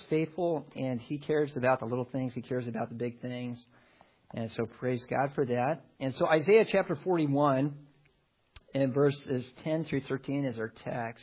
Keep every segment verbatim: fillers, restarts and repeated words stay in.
faithful, and He cares about the little things. He cares about the big things. And so praise God for that. And so Isaiah chapter forty-one and verses ten through thirteen is our text.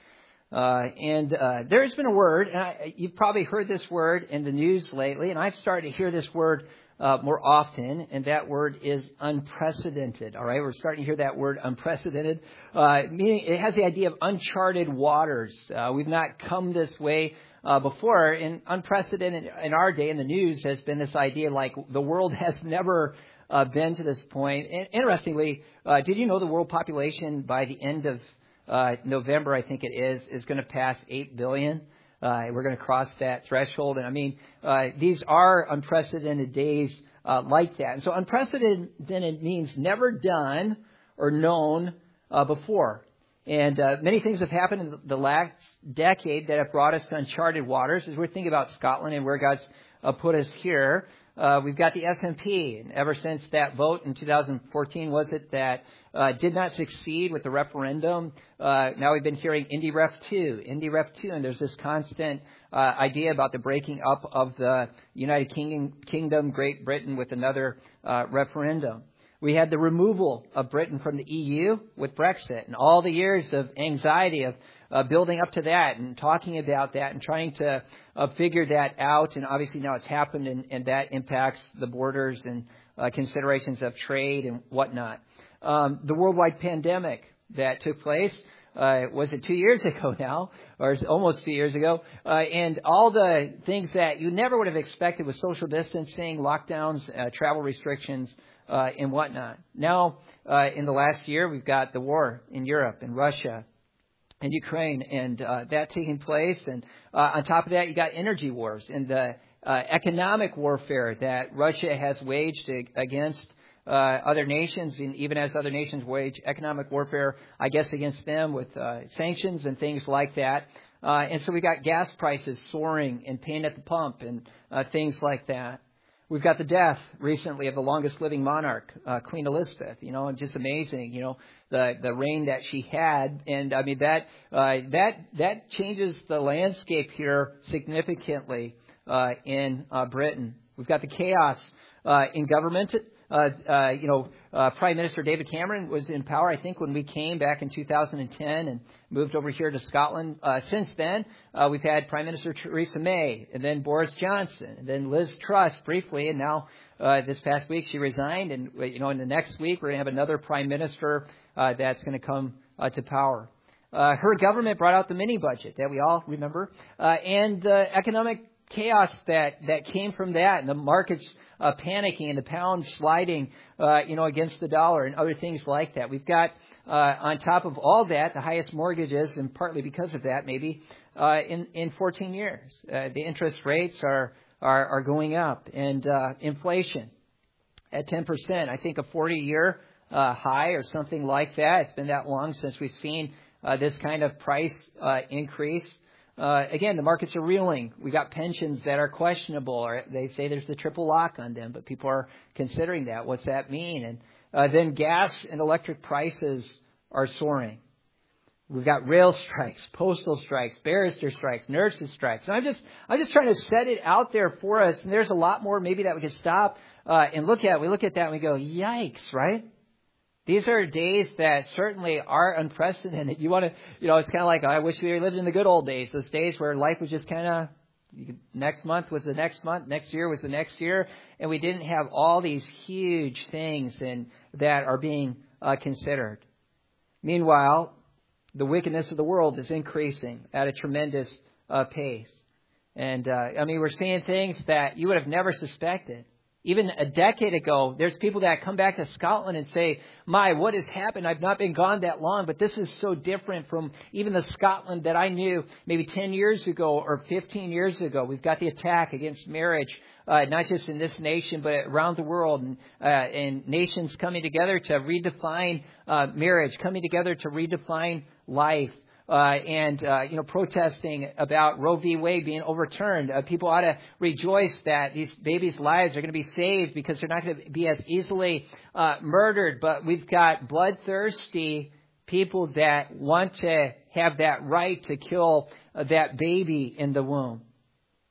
Uh, and uh, there's been a word, and I, you've probably heard this word in the news lately, and I've started to hear this word uh, more often, and that word is unprecedented. All right, we're starting to hear that word unprecedented, uh, meaning it has the idea of uncharted waters. Uh, we've not come this way Uh, before, and unprecedented in our day in the news has been this idea like the world has never uh, been to this point. And interestingly, uh, did you know the world population by the end of uh, November, I think it is, is going to pass eight billion? Uh, we're going to cross that threshold. And I mean, uh, these are unprecedented days uh, like that. And so unprecedented means never done or known uh, before. And uh, many things have happened in the last decade that have brought us to uncharted waters. As we're thinking about Scotland and where God's uh, put us here, uh, we've got the S and P. And ever since that vote in two thousand fourteen, was it, that uh, did not succeed with the referendum, uh, now we've been hearing Indy Ref two, Indy Ref two, and there's this constant uh, idea about the breaking up of the United Kingdom, Kingdom Great Britain with another uh, referendum. We had the removal of Britain from the E U with Brexit, and all the years of anxiety of uh, building up to that and talking about that and trying to uh, figure that out. And obviously now it's happened, and, and that impacts the borders and uh, considerations of trade and whatnot. Um, the worldwide pandemic that took place, uh, was it two years ago now, or is it almost two years ago? Uh, and all the things that you never would have expected with social distancing, lockdowns, uh, travel restrictions, Uh, and whatnot. Now, uh, in the last year, we've got the war in Europe and Russia and Ukraine, and uh, that taking place. And uh, on top of that, you got energy wars and the uh, economic warfare that Russia has waged against uh, other nations, and even as other nations wage economic warfare, I guess, against them with uh, sanctions and things like that. Uh, and so we got gas prices soaring and pain at the pump and uh, things like that. We've got the death recently of the longest living monarch, uh, Queen Elizabeth, you know, and just amazing, you know, the, the reign that she had. And I mean, that, uh, that, that changes the landscape here significantly, uh, in, uh, Britain. We've got the chaos, uh, in government. Uh, uh, you know, uh, Prime Minister David Cameron was in power, I think, when we came back in two thousand ten and moved over here to Scotland. Uh, since then, uh, we've had Prime Minister Theresa May, and then Boris Johnson, and then Liz Truss briefly, and now uh, this past week she resigned. And, you know, in the next week we're going to have another Prime Minister uh, that's going to come uh, to power. Uh, her government brought out the mini budget that we all remember, uh, and the economic chaos that, that came from that, and the markets uh, panicking and the pound sliding, uh, you know, against the dollar and other things like that. We've got, uh, on top of all that, the highest mortgages, and partly because of that, maybe, uh, in, in fourteen years. Uh, the interest rates are, are, are going up, and uh, inflation at ten percent. I think a forty-year uh, high or something like that. It's been that long since we've seen uh, this kind of price uh, increase. Uh, again, the markets are reeling. We got pensions that are questionable, or they say there's the triple lock on them, but people are considering that. What's that mean? And uh, then gas and electric prices are soaring. We've got rail strikes, postal strikes, barrister strikes, nurses strikes. And I'm just, I'm just trying to set it out there for us. And there's a lot more maybe that we could stop uh, and look at. We look at that and we go, yikes, right? These are days that certainly are unprecedented. You want to, you know, it's kind of like, I wish we lived in the good old days, those days where life was just kind of, next month was the next month, next year was the next year, and we didn't have all these huge things and that are being uh, considered. Meanwhile, the wickedness of the world is increasing at a tremendous uh, pace. And, uh, I mean, we're seeing things that you would have never suspected. Even a decade ago, there's people that come back to Scotland and say, my, what has happened? I've not been gone that long, but this is so different from even the Scotland that I knew maybe ten years ago or fifteen years ago. We've got the attack against marriage, uh, not just in this nation, but around the world, and, uh, and nations coming together to redefine uh, marriage, coming together to redefine life. Uh, and, uh, you know, protesting about Roe v. Wade being overturned. Uh, people ought to rejoice that these babies' lives are going to be saved because they're not going to be as easily uh, murdered. But we've got bloodthirsty people that want to have that right to kill uh, that baby in the womb.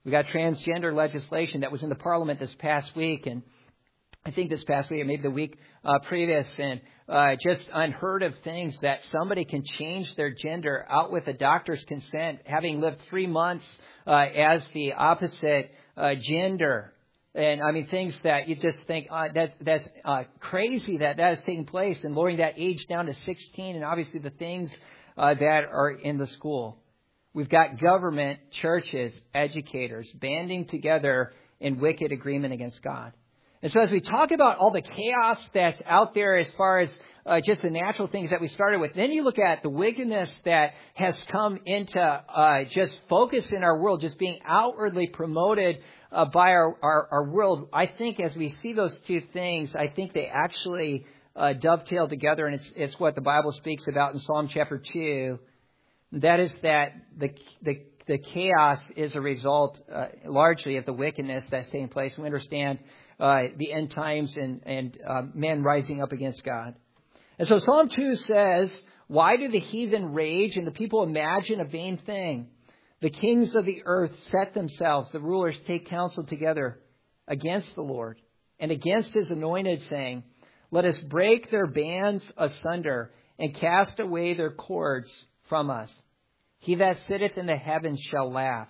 We got transgender legislation that was in the parliament this past week, and I think this past week, or maybe the week uh, previous, and uh, just unheard of things that somebody can change their gender out with a doctor's consent, having lived three months uh, as the opposite uh, gender. And I mean, things that you just think, uh, that's, that's uh, crazy that that is taking place, and lowering that age down to sixteen, and obviously the things uh, that are in the school. We've got government, churches, educators banding together in wicked agreement against God. And so as we talk about all the chaos that's out there as far as uh, just the natural things that we started with, then you look at the wickedness that has come into uh, just focus in our world, just being outwardly promoted uh, by our, our, our world. I think as we see those two things, I think they actually uh, dovetail together, and it's, it's what the Bible speaks about in Psalm chapter two. That is that the the the chaos is a result uh, largely of the wickedness that's taking place. We understand uh, the end times and and uh, men rising up against God. And so Psalm two says, "Why do the heathen rage and the people imagine a vain thing? The kings of the earth set themselves; the rulers take counsel together against the Lord and against His anointed, saying, Let us break their bands asunder and cast away their cords from us. He that sitteth in the heavens shall laugh.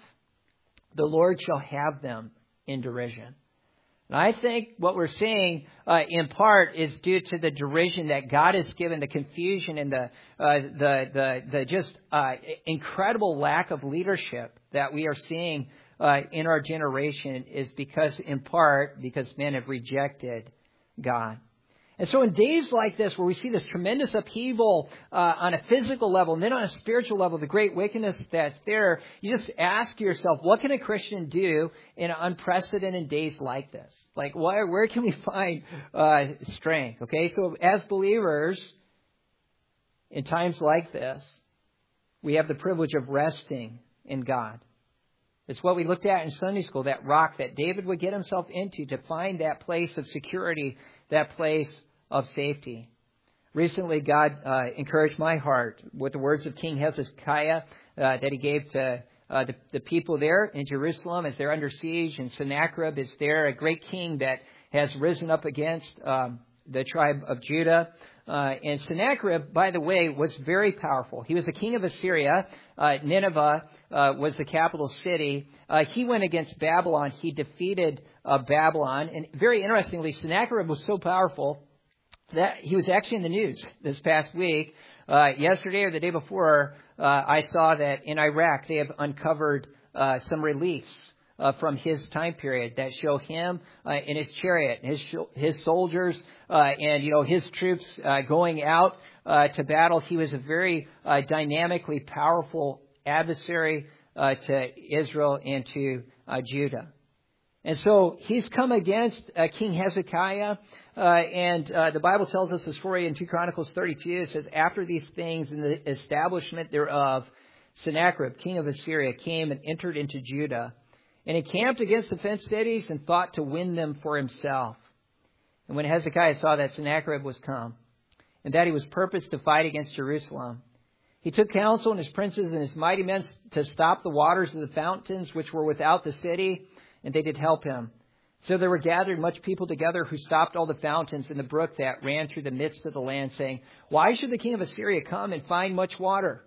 The Lord shall have them in derision." And I think what we're seeing uh, in part is due to the derision that God has given, the confusion and the uh, the, the the just uh, incredible lack of leadership that we are seeing uh, in our generation is because, in part, because men have rejected God. And so in days like this, where we see this tremendous upheaval uh, on a physical level, and then on a spiritual level, the great wickedness that's there, you just ask yourself, what can a Christian do in unprecedented days like this? Like, where, where can we find uh, strength? Okay, so as believers, in times like this, we have the privilege of resting in God. It's what we looked at in Sunday school, that rock that David would get himself into to find that place of security, that place of safety. Recently, God uh, encouraged my heart with the words of King Hezekiah uh, that he gave to uh, the, the people there in Jerusalem as they're under siege. And Sennacherib is there, a great king that has risen up against um, the tribe of Judah. Uh, and Sennacherib, by the way, was very powerful. He was the king of Assyria. Uh, Nineveh uh, was the capital city. Uh, he went against Babylon. He defeated uh, Babylon. And very interestingly, Sennacherib was so powerful that he was actually in the news this past week. Uh, yesterday or the day before, uh, I saw that in Iraq they have uncovered uh, some reliefs Uh, from his time period that show him uh, in his chariot, his his soldiers, uh, and you know his troops uh, going out uh, to battle. He was a very uh, dynamically powerful adversary uh, to Israel and to uh, Judah, and so he's come against uh, King Hezekiah. Uh, and uh, the Bible tells us the story in two Chronicles thirty-two. It says, "After these things, in the establishment thereof, Sennacherib, king of Assyria, came and entered into Judah. And he camped against the fenced cities and thought to win them for himself. And when Hezekiah saw that Sennacherib was come, and that he was purposed to fight against Jerusalem, he took counsel and his princes and his mighty men to stop the waters of the fountains which were without the city, and they did help him. So there were gathered much people together who stopped all the fountains in the brook that ran through the midst of the land, saying, Why should the king of Assyria come and find much water?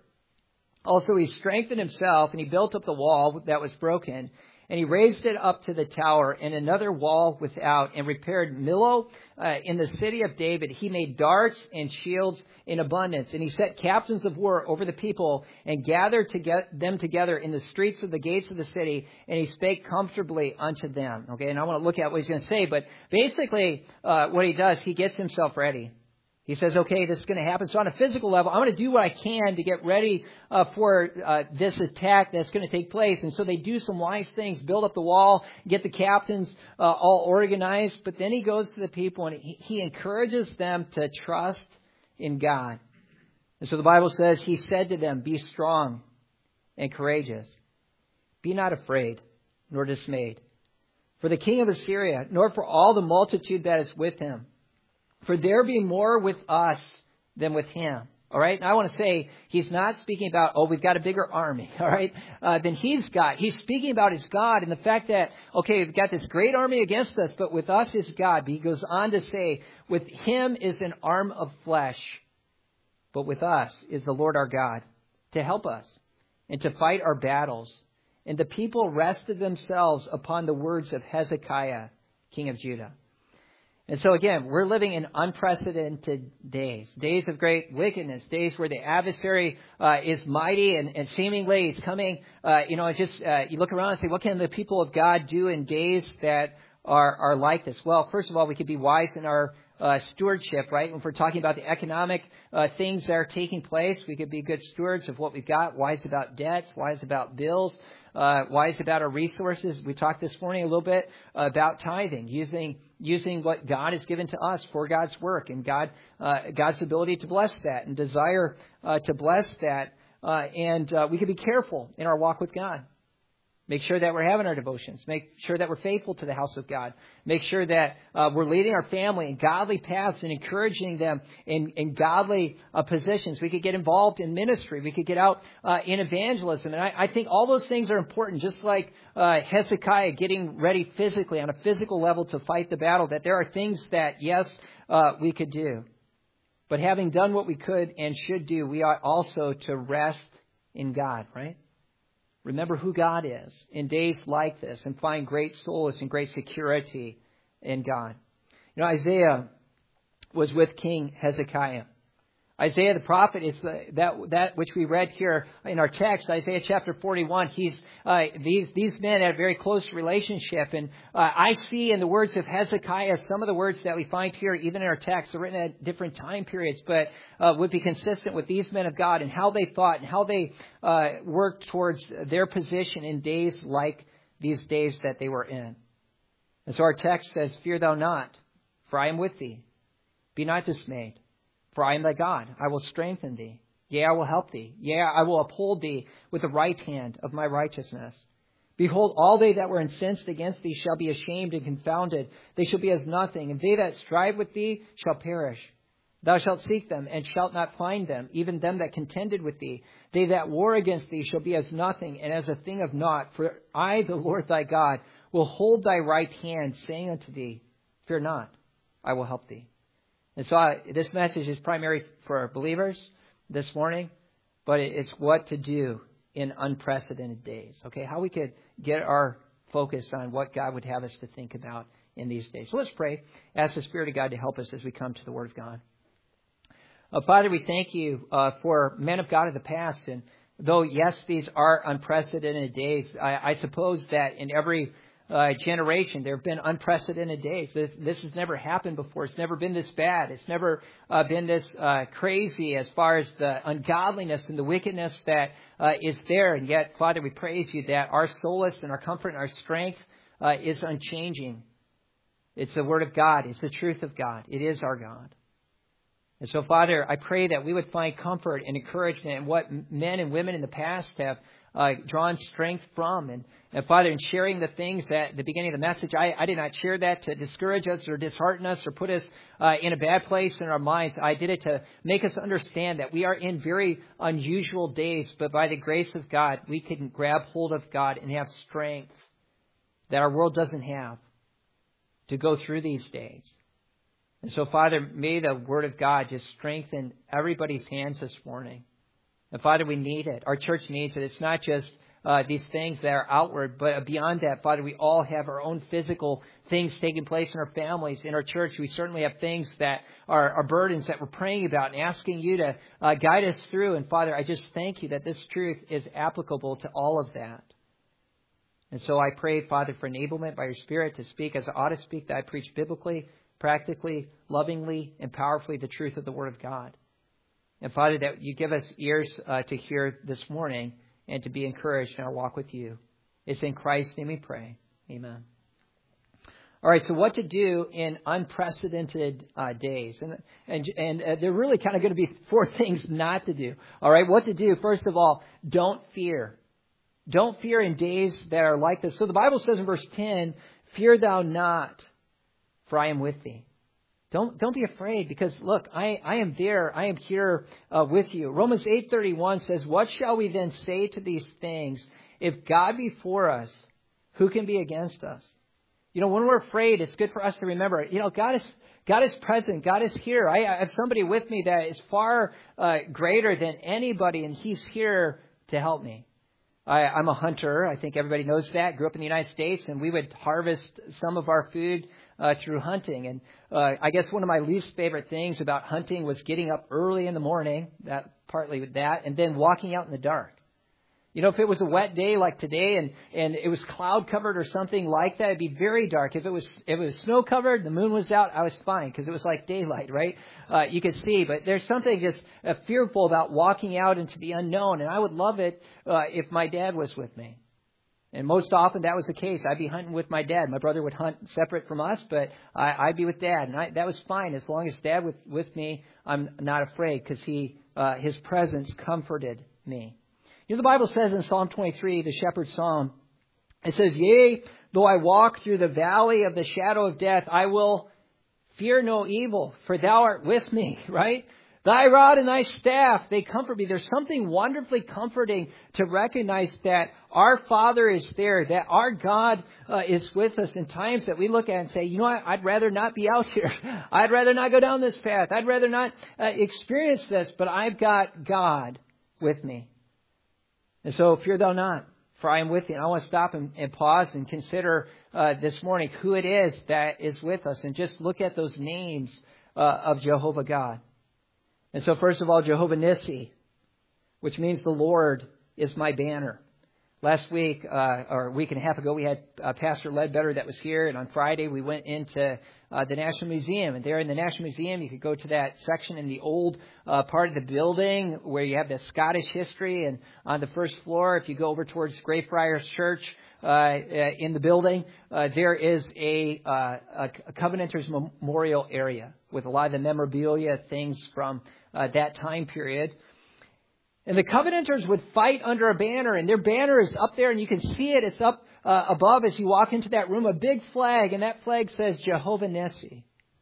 Also he strengthened himself, and he built up the wall that was broken, and he raised it up to the tower and another wall without, and repaired Millo uh, in the city of David. He made darts and shields in abundance. And he set captains of war over the people and gathered to get them together in the streets of the gates of the city. And he spake comfortably unto them. Okay, and I want to look at what he's going to say. But basically uh, what he does, he gets himself ready. He says, okay, this is going to happen. So on a physical level, I'm going to do what I can to get ready uh, for uh, this attack that's going to take place. And so they do some wise things, build up the wall, get the captains uh, all organized. But then he goes to the people and he, he encourages them to trust in God. And so the Bible says, he said to them, Be strong and courageous. Be not afraid nor dismayed for the king of Assyria, nor for all the multitude that is with him. For there be more with us than with him. All right. And I want to say he's not speaking about, oh, we've got a bigger army. All right. Uh, than he's got. He's speaking about his God and the fact that, okay, we've got this great army against us, but with us is God. But he goes on to say, with him is an arm of flesh, but with us is the Lord our God to help us and to fight our battles. And the people rested themselves upon the words of Hezekiah, king of Judah. And so again, we're living in unprecedented days, days of great wickedness, days where the adversary uh, is mighty and, and seemingly he's coming, uh, you know, just uh, you look around and say, what can the people of God do in days that are, are like this? Well, first of all, we could be wise in our uh, stewardship, right? If we're talking about the economic uh, things that are taking place, we could be good stewards of what we've got, wise about debts, wise about bills. Uh, wise about our resources. We talked this morning a little bit about tithing, using using what God has given to us for God's work and God uh, God's ability to bless that and desire uh, to bless that. Uh, and uh, we can be careful in our walk with God. Make sure that we're having our devotions. Make sure that we're faithful to the house of God. Make sure that uh, we're leading our family in godly paths and encouraging them in, in godly uh, positions. We could get involved in ministry. We could get out uh, in evangelism. And I, I think all those things are important, just like uh, Hezekiah getting ready physically on a physical level to fight the battle, that there are things that, yes, uh, we could do. But having done what we could and should do, we ought also to rest in God, right? Remember who God is in days like this and find great solace and great security in God. You know, Isaiah was with King Hezekiah. Isaiah the prophet is the, that that which we read here in our text, Isaiah chapter forty-one. He's uh, these these men had a very close relationship, and uh, I see in the words of Hezekiah some of the words that we find here, even in our text, are written at different time periods, but uh, would be consistent with these men of God and how they thought and how they uh, worked towards their position in days like these days that they were in. And so our text says, "Fear thou not, for I am with thee. Be not dismayed. For I am thy God, I will strengthen thee. Yea, I will help thee. Yea, I will uphold thee with the right hand of my righteousness. Behold, all they that were incensed against thee shall be ashamed and confounded. They shall be as nothing, and they that strive with thee shall perish. Thou shalt seek them, and shalt not find them, even them that contended with thee. They that war against thee shall be as nothing, and as a thing of naught. For I, the Lord thy God, will hold thy right hand, saying unto thee, Fear not, I will help thee." And so I, this message is primary for believers this morning, but it's what to do in unprecedented days. Okay, how we could get our focus on what God would have us to think about in these days. So let's pray. Ask the Spirit of God to help us as we come to the Word of God. Uh, Father, we thank you uh, for men of God of the past. And though, yes, these are unprecedented days, I, I suppose that in every Uh, generation, there have been unprecedented days. This, this has never happened before. It's never been this bad. It's never uh, been this uh, crazy as far as the ungodliness and the wickedness that uh, is there. And yet, Father, we praise you that our solace and our comfort and our strength uh, is unchanging. It's the Word of God. It's the truth of God. It is our God. And so, Father, I pray that we would find comfort and encouragement in what men and women in the past have uh, drawn strength from. And, and, Father, in sharing the things at the beginning of the message, I, I did not share that to discourage us or dishearten us or put us uh, in a bad place in our minds. I did it to make us understand that we are in very unusual days, but by the grace of God, we can grab hold of God and have strength that our world doesn't have to go through these days. And so, Father, may the Word of God just strengthen everybody's hands this morning. And, Father, we need it. Our church needs it. It's not just uh, these things that are outward, but beyond that, Father, we all have our own physical things taking place in our families, in our church. We certainly have things that are, are burdens that we're praying about and asking you to uh, guide us through. And, Father, I just thank you that this truth is applicable to all of that. And so I pray, Father, for enablement by your Spirit to speak as I ought to speak, that I preach biblically, practically, lovingly, and powerfully the truth of the Word of God. And, Father, that you give us ears uh, to hear this morning and to be encouraged in our walk with you. It's in Christ's name we pray. Amen. All right, so what to do in unprecedented uh, days. And and, and uh, there are really kind of going to be four things not to do. All right, what to do. First of all, don't fear. Don't fear in days that are like this. So the Bible says in verse ten, "Fear thou not, for I am with thee." Don't don't be afraid, because look, I, I am there. I am here uh, with you. Romans eight thirty-one says, "What shall we then say to these things? If God be for us, who can be against us?" You know, when we're afraid, it's good for us to remember, you know, God is God is present. God is here. I, I have somebody with me that is far uh, greater than anybody, and He's here to help me. I, I'm a hunter. I think everybody knows that. Grew up in the United States, and we would harvest some of our food uh, through hunting. And uh, I guess one of my least favorite things about hunting was getting up early in the morning, that partly with that, and then walking out in the dark. You know, if it was a wet day like today and, and it was cloud covered or something like that, it'd be very dark. If it was if it was snow covered, the moon was out, I was fine because it was like daylight, right? Uh, you could see, but there's something just uh, fearful about walking out into the unknown. And I would love it uh, if my dad was with me. And most often that was the case. I'd be hunting with my dad. My brother would hunt separate from us, but I, I'd be with Dad. And I, that was fine. As long as Dad was with me, I'm not afraid because he uh, his presence comforted me. You know, the Bible says in Psalm twenty-three, the shepherd's psalm, it says, "Yea, though I walk through the valley of the shadow of death, I will fear no evil, for thou art with me," right? "Thy rod and thy staff, they comfort me." There's something wonderfully comforting to recognize that our Father is there, that our God uh, is with us in times that we look at and say, you know what, I'd rather not be out here. I'd rather not go down this path. I'd rather not uh, experience this, but I've got God with me. And so fear thou not, for I am with thee. And I want to stop and, and pause and consider uh, this morning who it is that is with us, and just look at those names uh, of Jehovah God. And so first of all, Jehovah Nissi, which means the Lord is my banner. Last week, uh, or a week and a half ago, we had uh, Pastor Ledbetter that was here. And on Friday, we went into uh, the National Museum. And there in the National Museum, you could go to that section in the old uh, part of the building where you have the Scottish history. And on the first floor, if you go over towards Greyfriars Church uh, uh, in the building, uh, there is a, uh, a Covenanters Memorial area with a lot of the memorabilia, things from uh, that time period. And the Covenanters would fight under a banner, and their banner is up there, and you can see it. It's up uh, above as you walk into that room, a big flag, and that flag says Jehovah Nissi.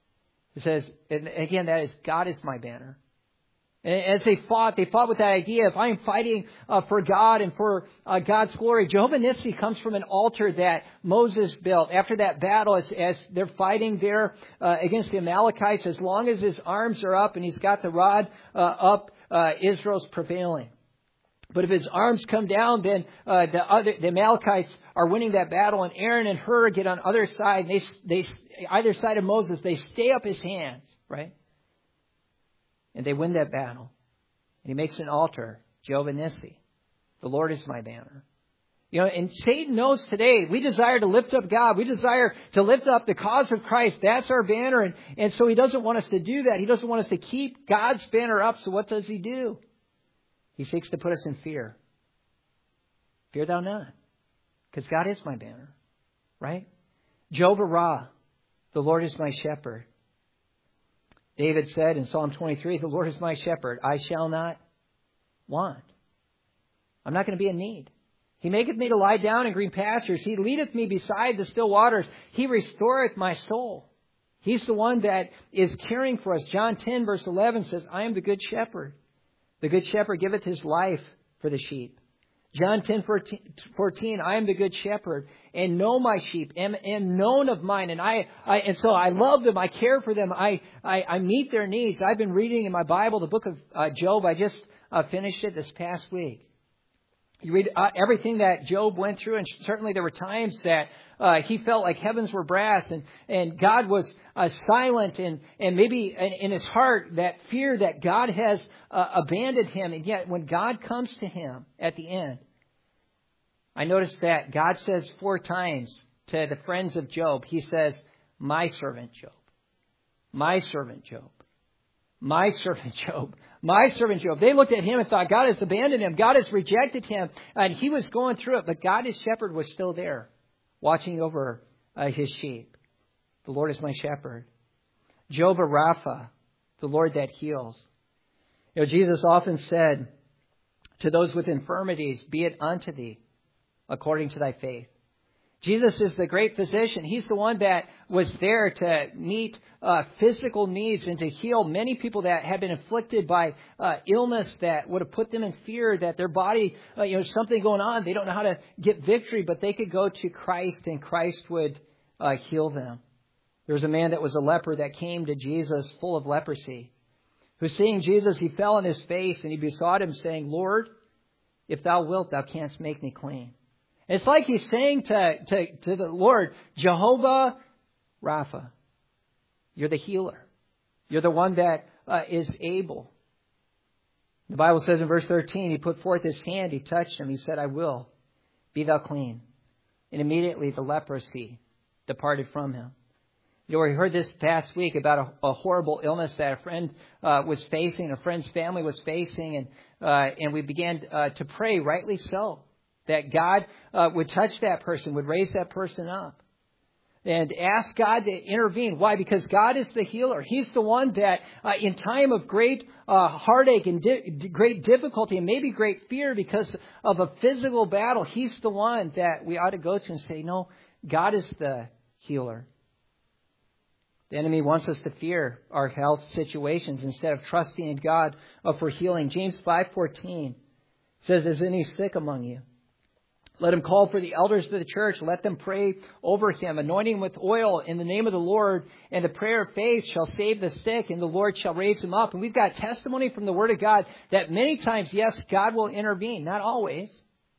It says, and again, that is, God is my banner. And as they fought, they fought with that idea, if I am fighting uh, for God and for uh, God's glory. Jehovah Nissi comes from an altar that Moses built after that battle as, as they're fighting there uh, against the Amalekites. As long as his arms are up and he's got the rod uh, up, Uh, Israel's prevailing. But if his arms come down, then uh, the other the Amalekites are winning that battle, and Aaron and Hur get on other side. They they either side of Moses. They stay up his hands, right? And they win that battle. And he makes an altar, Jehovah Nissi. The Lord is my banner. You know, and Satan knows today we desire to lift up God. We desire to lift up the cause of Christ. That's our banner. And, and so he doesn't want us to do that. He doesn't want us to keep God's banner up. So what does he do? He seeks to put us in fear. Fear thou not. Because God is my banner. Right? Jehovah Ra, the Lord is my shepherd. David said in Psalm twenty-three, the Lord is my shepherd. I shall not want. I'm not going to be in need. He maketh me to lie down in green pastures. He leadeth me beside the still waters. He restoreth my soul. He's the one that is caring for us. John ten verse eleven says, I am the good shepherd. The good shepherd giveth his life for the sheep. John ten fourteen, I am the good shepherd and know my sheep, am, am known of mine. And I, I, and so I love them. I care for them. I, I, I meet their needs. I've been reading in my Bible, the book of uh, Job. I just uh, finished it this past week. You read uh, everything that Job went through, and certainly there were times that uh, he felt like heavens were brass, and, and God was uh, silent, and, and maybe in, in his heart that fear that God has uh, abandoned him. And yet when God comes to him at the end, I noticed that God says four times to the friends of Job, he says, my servant Job, my servant Job, my servant Job. My servant Job. They looked at him and thought, God has abandoned him. God has rejected him. And he was going through it. But God, his shepherd, was still there, watching over uh, his sheep. The Lord is my shepherd. Jehovah Rapha, the Lord that heals. You know, Jesus often said to those with infirmities, be it unto thee according to thy faith. Jesus is the great physician. He's the one that was there to meet uh, physical needs and to heal many people that have been afflicted by uh, illness that would have put them in fear that their body, uh, you know, something going on. They don't know how to get victory, but they could go to Christ and Christ would uh, heal them. There was a man that was a leper that came to Jesus full of leprosy, who seeing Jesus, he fell on his face and he besought him saying, Lord, if thou wilt, thou canst make me clean. It's like he's saying to, to, to the Lord, Jehovah Rapha, you're the healer. You're the one that uh, is able. The Bible says in verse thirteen, he put forth his hand, he touched him, he said, I will, be thou clean. And immediately the leprosy departed from him. You know, we heard this past week about a, a horrible illness that a friend uh, was facing, a friend's family was facing, and uh, and we began uh, to pray, rightly so, that God uh, would touch that person, would raise that person up. And ask God to intervene. Why? Because God is the healer. He's the one that uh, in time of great uh, heartache and di- great difficulty and maybe great fear because of a physical battle, He's the one that we ought to go to and say, no, God is the healer. The enemy wants us to fear our health situations instead of trusting in God for healing. James five fourteen says, is any sick among you? Let him call for the elders of the church. Let them pray over him, anointing him with oil in the name of the Lord. And the prayer of faith shall save the sick, and the Lord shall raise him up. And we've got testimony from the Word of God that many times, yes, God will intervene. Not always.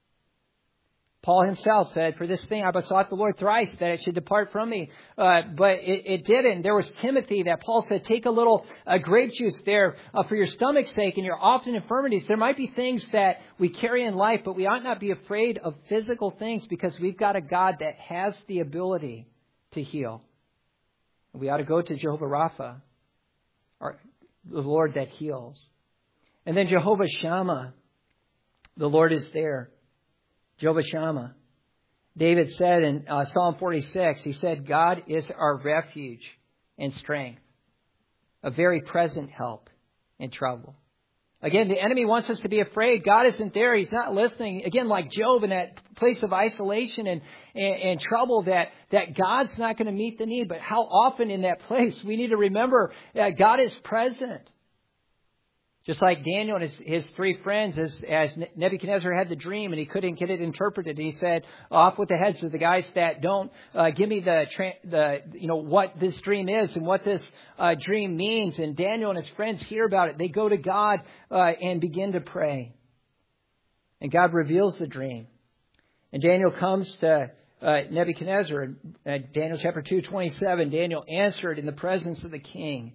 Paul himself said, for this thing I besought the Lord thrice that it should depart from me. Uh, but it, it didn't. There was Timothy that Paul said, take a little uh, grape juice there uh, for your stomach's sake and your often infirmities. There might be things that we carry in life, but we ought not be afraid of physical things because we've got a God that has the ability to heal. We ought to go to Jehovah Rapha, our, the Lord that heals. And then Jehovah Shammah, the Lord is there. Jehovah Shammah. David said in uh, Psalm forty-six, he said, God is our refuge and strength, a very present help in trouble. Again, the enemy wants us to be afraid. God isn't there. He's not listening. Again, like Job in that place of isolation and, and, and trouble, that, that God's not going to meet the need. But how often in that place we need to remember that God is present. Just like Daniel and his, his three friends, as, as Nebuchadnezzar had the dream and he couldn't get it interpreted, he said, off with the heads of the guys that don't uh, give me the, the, you know, what this dream is and what this uh, dream means. And Daniel and his friends hear about it. They go to God uh, and begin to pray. And God reveals the dream. And Daniel comes to uh, Nebuchadnezzar. In uh, Daniel chapter two, twenty-seven, Daniel answered in the presence of the king.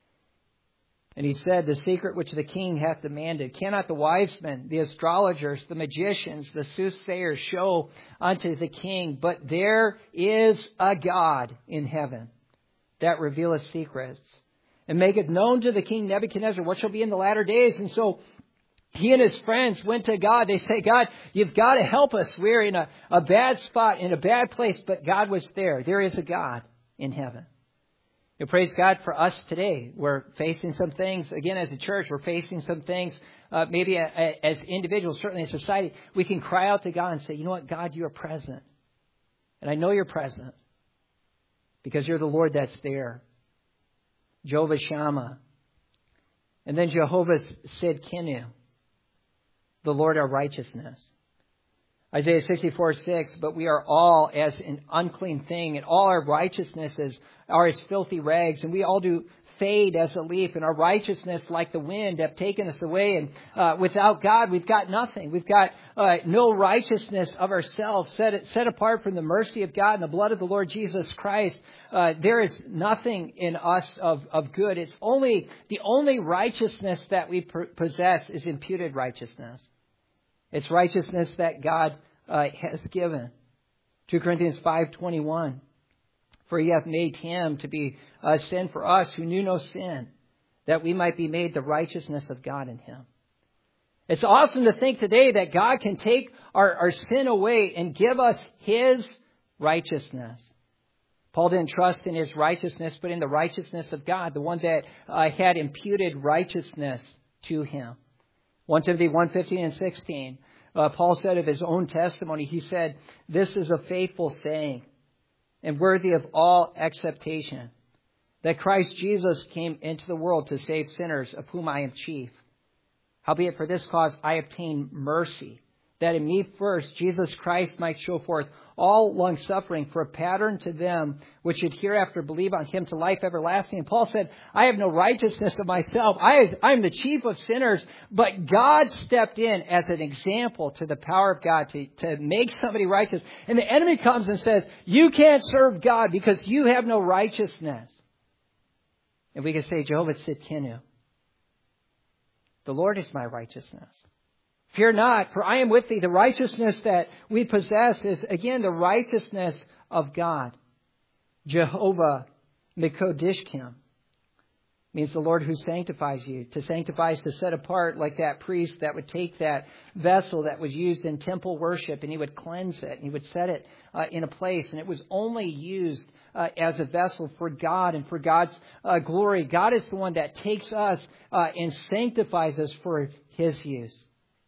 And he said, the secret which the king hath demanded, cannot the wise men, the astrologers, the magicians, the soothsayers show unto the king? But there is a God in heaven that revealeth secrets, and maketh known to the king Nebuchadnezzar what shall be in the latter days. And so he and his friends went to God. They say, God, you've got to help us. We're in a, a bad spot, in a bad place, but God was there. There is a God in heaven. And praise God for us today. We're facing some things, again, as a church, we're facing some things, uh, maybe a, a, as individuals, certainly as society. We can cry out to God and say, you know what, God, you are present. And I know you're present because you're the Lord that's there. Jehovah Shammah. And then Jehovah Sidkenu, the Lord our righteousness. Isaiah sixty-four six, but we are all as an unclean thing, and all our righteousnesses are as filthy rags, and we all do fade as a leaf, and our righteousness, like the wind, have taken us away. And uh, without God, we've got nothing. We've got uh, no righteousness of ourselves, set, set apart from the mercy of God and the blood of the Lord Jesus Christ. Uh, there is nothing in us of, of good. It's only the only righteousness that we possess is imputed righteousness. It's righteousness that God uh, has given. Second Corinthians five twenty-one. For he hath made him to be a sin for us who knew no sin, that we might be made the righteousness of God in him. It's awesome to think today that God can take our, our sin away and give us his righteousness. Paul didn't trust in his righteousness, but in the righteousness of God, the one that uh, had imputed righteousness to him. First Timothy one fifteen and sixteen. Uh, Paul said of his own testimony, he said, "This is a faithful saying and worthy of all acceptation, that Christ Jesus came into the world to save sinners, of whom I am chief. Howbeit for this cause I obtain mercy, that in me first Jesus Christ might show forth all long-suffering for a pattern to them which should hereafter believe on him to life everlasting." And Paul said, "I have no righteousness of myself. I, I am the chief of sinners." But God stepped in as an example to the power of God to, to make somebody righteous. And the enemy comes and says, "You can't serve God because you have no righteousness." And we can say, Jehovah Tzidkenu, the Lord is my righteousness. Fear not, for I am with thee. The righteousness that we possess is, again, the righteousness of God. Jehovah Mekodishkim means the Lord who sanctifies you. To sanctify is to set apart, like that priest that would take that vessel that was used in temple worship and he would cleanse it and he would set it uh, in a place. And it was only used uh, as a vessel for God and for God's uh, glory. God is the one that takes us uh, and sanctifies us for his use.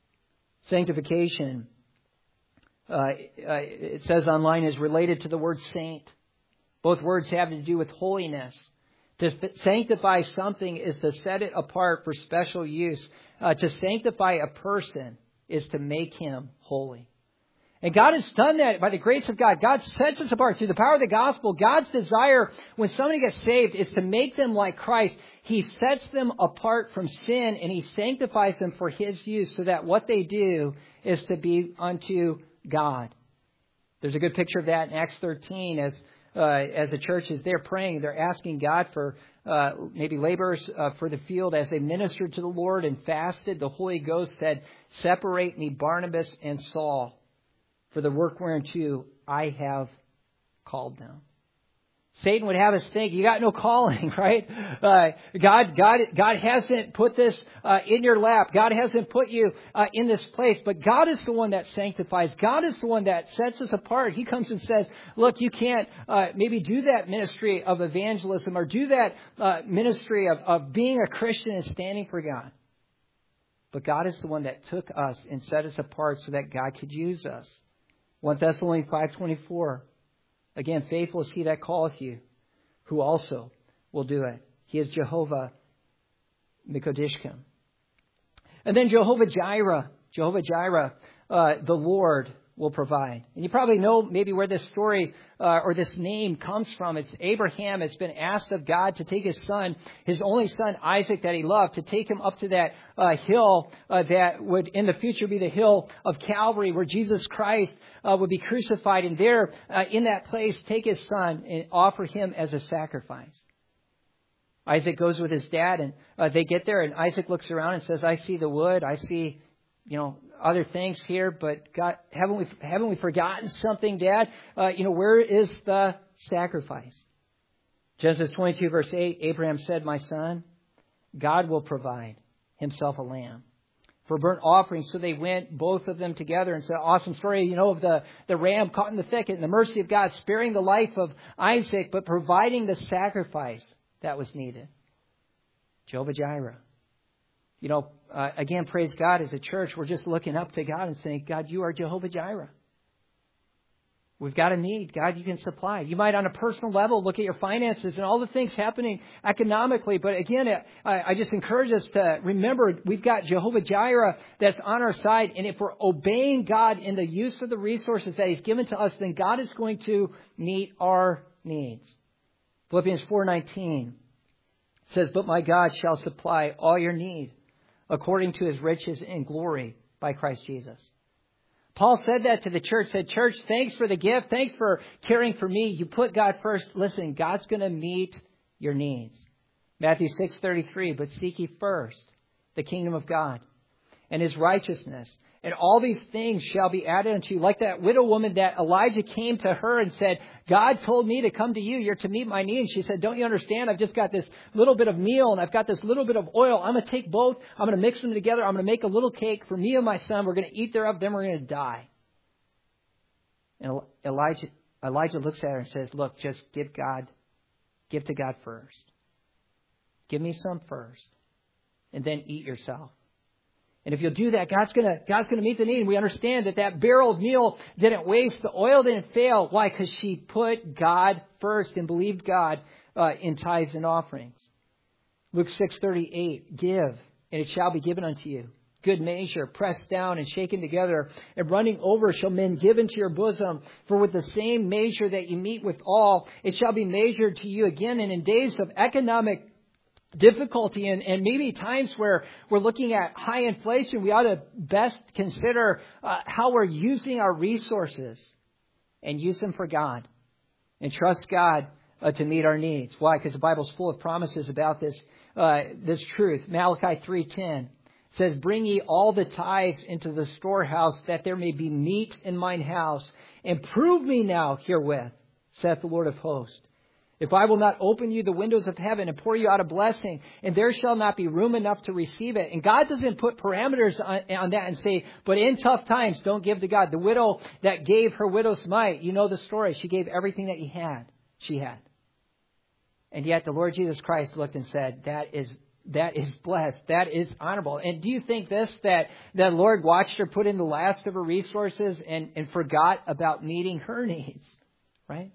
Sanctification, uh, uh, it says online, is related to the word saint. Both words have to do with holiness. To sanctify something is to set it apart for special use. Uh, to sanctify a person is to make him holy. And God has done that by the grace of God. God sets us apart through the power of the gospel. God's desire when somebody gets saved is to make them like Christ. He sets them apart from sin and he sanctifies them for his use so that what they do is to be unto God. There's a good picture of that in Acts thirteen as uh, as the church is there praying. They're asking God for uh, maybe laborers uh, for the field as they ministered to the Lord and fasted. The Holy Ghost said, "Separate me Barnabas and Saul for the work whereunto I have called them." Satan would have us think, you got no calling, right? Uh, God, God, God hasn't put this uh, in your lap. God hasn't put you uh, in this place. But God is the one that sanctifies. God is the one that sets us apart. He comes and says, look, you can't uh, maybe do that ministry of evangelism or do that uh, ministry of, of being a Christian and standing for God. But God is the one that took us and set us apart so that God could use us. First Thessalonians five twenty-four. Again, faithful is he that calleth you, who also will do it. He is Jehovah Mekodishkim. And then Jehovah Jireh. Jehovah Jireh, uh, the Lord will provide. And you probably know maybe where this story uh, or this name comes from. It's Abraham. It's been asked of God to take his son, his only son Isaac that he loved, to take him up to that uh, hill uh, that would in the future be the hill of Calvary, where Jesus Christ uh, would be crucified. And there uh, in that place, take his son and offer him as a sacrifice. Isaac goes with his dad and uh, they get there and Isaac looks around and says, "I see the wood. I see, you know, other things here, but God, haven't we haven't we forgotten something, Dad? Uh, you know, where is the sacrifice?" Genesis twenty-two, verse eight, Abraham said, "My son, God will provide himself a lamb for burnt offering." So they went, both of them together. And it's an awesome story, you know, of the, the ram caught in the thicket and the mercy of God sparing the life of Isaac, but providing the sacrifice that was needed. Jehovah Jireh. You know, uh, again, praise God, as a church, we're just looking up to God and saying, God, you are Jehovah Jireh. We've got a need. God, you can supply. You might on a personal level look at your finances and all the things happening economically. But again, I, I just encourage us to remember we've got Jehovah Jireh that's on our side. And if we're obeying God in the use of the resources that he's given to us, then God is going to meet our needs. Philippians four nineteen says, "But my God shall supply all your need according to his riches in glory by Christ Jesus." Paul said that to the church, said, "Church, thanks for the gift. Thanks for caring for me. You put God first. Listen, God's going to meet your needs." Matthew six thirty-three, "But seek ye first the kingdom of God and his righteousness, and all these things shall be added unto you." Like that widow woman that Elijah came to her and said, "God told me to come to you. You're to meet my need." And she said, "Don't you understand? I've just got this little bit of meal and I've got this little bit of oil. I'm going to take both. I'm going to mix them together. I'm going to make a little cake for me and my son. We're going to eat thereof. Then we're going to die." And Elijah, Elijah looks at her and says, "Look, just give God, give to God first. Give me some first and then eat yourself." And if you'll do that, God's going to God's going to meet the need. And we understand that that barrel of meal didn't waste. The oil didn't fail. Why? Because she put God first and believed God uh, in tithes and offerings. Luke six thirty-eight, give, and it shall be given unto you. Good measure, pressed down and shaken together, and running over shall men give into your bosom. For with the same measure that you meet withal, it shall be measured to you again. And in days of economic difficulty and, and maybe times where we're looking at high inflation, we ought to best consider uh, how we're using our resources and use them for God and trust God uh, to meet our needs. Why? Because the Bible's full of promises about this uh, this truth. Malachi three ten says, bring ye all the tithes into the storehouse, that there may be meat in mine house, and prove me now herewith, saith the Lord of hosts. If I will not open you the windows of heaven and pour you out a blessing, and there shall not be room enough to receive it. And God doesn't put parameters on, on that and say, but in tough times, don't give to God. The widow that gave her widow's mite, you know the story. She gave everything that he had. She had. And yet the Lord Jesus Christ looked and said, that is that is blessed. That is honorable. And do you think this, that the Lord watched her put in the last of her resources and, and forgot about meeting her needs? Right?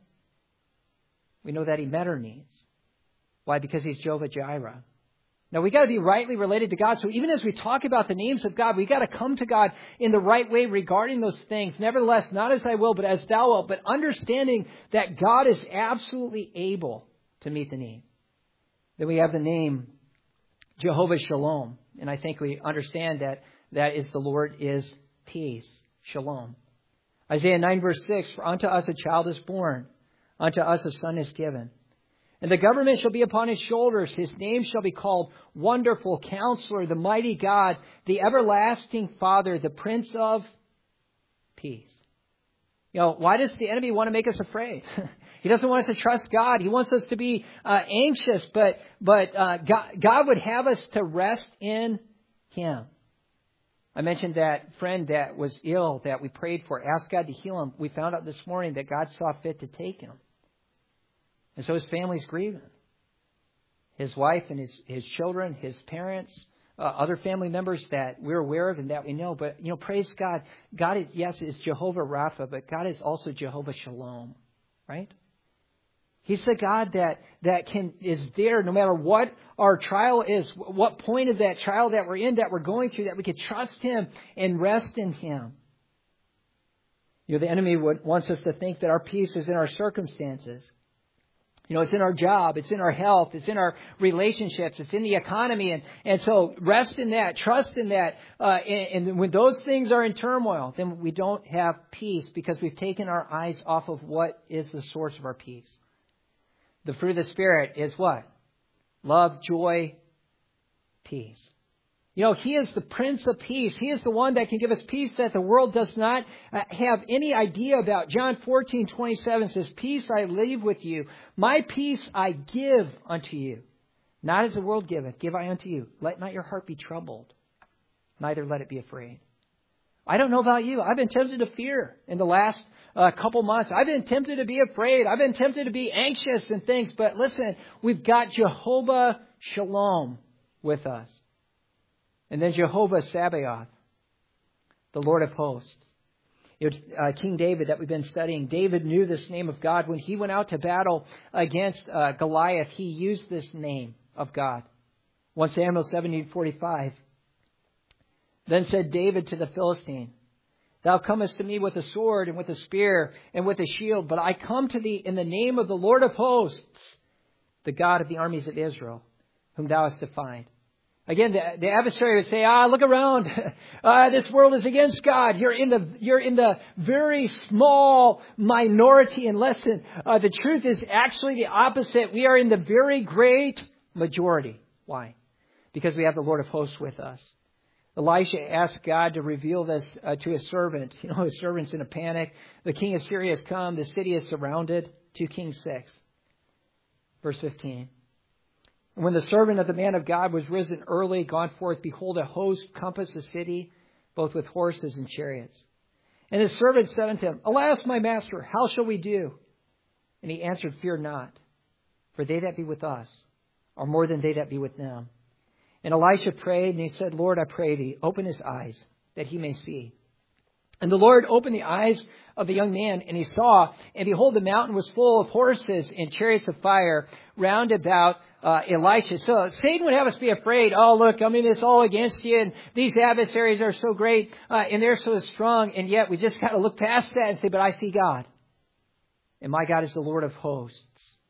We know that he met her needs. Why? Because he's Jehovah Jireh. Now, we got to be rightly related to God. So even as we talk about the names of God, we got to come to God in the right way regarding those things. Nevertheless, not as I will, but as thou wilt. But understanding that God is absolutely able to meet the need. Then we have the name Jehovah Shalom. And I think we understand that that is the Lord is peace. Shalom. Isaiah nine verse six, for unto us a child is born. Unto us a son is given. And the government shall be upon his shoulders. His name shall be called Wonderful Counselor, the Mighty God, the Everlasting Father, the Prince of Peace. You know, why does the enemy want to make us afraid? He doesn't want us to trust God. He wants us to be uh, anxious, but but uh, God, God would have us to rest in Him. I mentioned that friend that was ill that we prayed for, asked God to heal him. We found out this morning that God saw fit to take him. And so his family's grieving. His wife and his, his children, his parents, uh, other family members that we're aware of and that we know. But, you know, praise God. God is, yes, is Jehovah Rapha, but God is also Jehovah Shalom, right? He's the God that, that can is there no matter what our trial is, what point of that trial that we're in, that we're going through, that we could trust Him and rest in Him. You know, the enemy would, wants us to think that our peace is in our circumstances. You know, it's in our job, it's in our health, it's in our relationships, it's in the economy. And, and so rest in that, trust in that. Uh, and, and when those things are in turmoil, then we don't have peace because we've taken our eyes off of what is the source of our peace. The fruit of the Spirit is what? Love, joy, peace. You know, He is the Prince of Peace. He is the one that can give us peace that the world does not have any idea about. John fourteen twenty-seven says, peace I leave with you. My peace I give unto you. Not as the world giveth, give I unto you. Let not your heart be troubled, neither let it be afraid. I don't know about you. I've been tempted to fear in the last uh, couple months. I've been tempted to be afraid. I've been tempted to be anxious and things. But listen, we've got Jehovah Shalom with us. And then Jehovah Sabaoth, the Lord of hosts. It was uh, King David that we've been studying. David knew this name of God. When he went out to battle against uh, Goliath, he used this name of God. First Samuel seventeen forty-five. Then said David to the Philistine, thou comest to me with a sword and with a spear and with a shield, but I come to thee in the name of the Lord of hosts, the God of the armies of Israel, whom thou hast defied. Again, the, the adversary would say, ah, look around. Uh, this world is against God. You're in the, you're in the very small minority. And listen, uh, the truth is actually the opposite. We are in the very great majority. Why? Because we have the Lord of hosts with us. Elisha asked God to reveal this uh, to his servant. You know, his servant's in a panic. The king of Syria has come. The city is surrounded. Two Kings six, verse fifteen. And when the servant of the man of God was risen early, gone forth, behold, a host compassed the city, both with horses and chariots. And his servant said unto him, alas, my master, how shall we do? And he answered, fear not, for they that be with us are more than they that be with them. And Elisha prayed, and he said, Lord, I pray thee, open his eyes, that he may see. And the Lord opened the eyes of the young man, and he saw, and behold, the mountain was full of horses and chariots of fire round about uh, Elisha. So Satan would have us be afraid. Oh, look, I mean, it's all against you, and these adversaries are so great, uh, and they're so strong. And yet we just got to look past that and say, but I see God. And my God is the Lord of hosts.